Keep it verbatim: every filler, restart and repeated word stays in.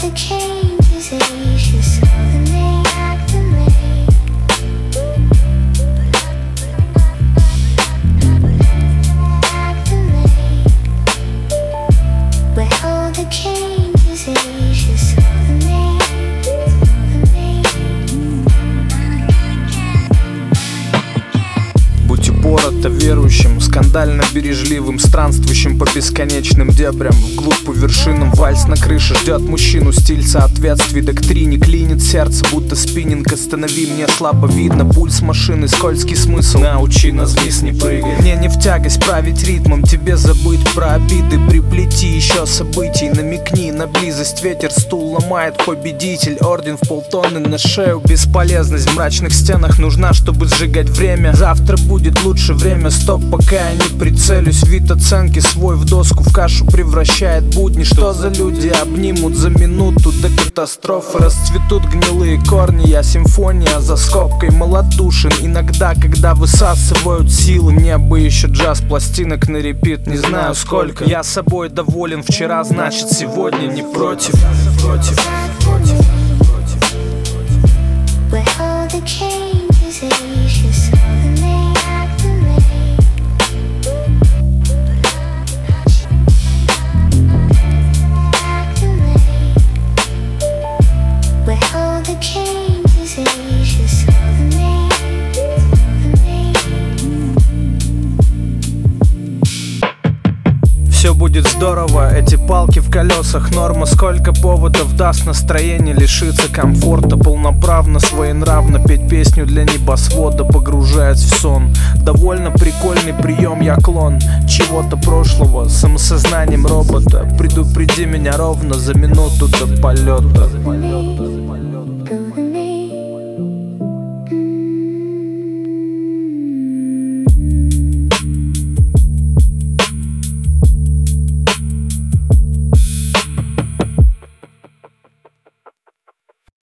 the changes Asia saw them they activate. Activate. Where all the changes Asia saw them they Будь упорото верующим, скандально бережливым, странствующим по бесконечным дебрям, вглубь по вершинам. Вальс на крыше ждет мужчину, стиль соответствий доктрине. Клинит сердце, будто спиннинг. Останови, мне слабо видно пульс машины, скользкий смысл. Научи нас вниз не прыгай. Мне не в тягость править ритмом, тебе забыть про обиды. Приплети еще событий, намекни на близость. Ветер стул ломает, победитель. Орден в полтонны на шею. Бесполезность в мрачных стенах нужна, чтобы сжигать время. Завтра будет лучше время, стоп, пока я не прицелюсь. Вид оценки свой в доску, в кашу превращает будни. Что за люди обнимут за минуту до катастрофы? Расцветут гнилые корни, я симфония за скобкой малодушен. Иногда, когда высасывают силы, мне бы еще джаз пластинок на репит, не знаю сколько. Я собой доволен, вчера, значит сегодня не против. Против, против. where all the changes Asia saw them they activate. Activate. Where all the changes Asia saw them they Все будет здорово, эти палки в колесах норма. Сколько поводов даст настроение лишиться комфорта. Полноправно, своенравно петь песню для небосвода, погружаясь в сон. Довольно прикольный прием, я клон чего-то прошлого, самосознанием робота. Предупреди меня ровно за минуту до полета.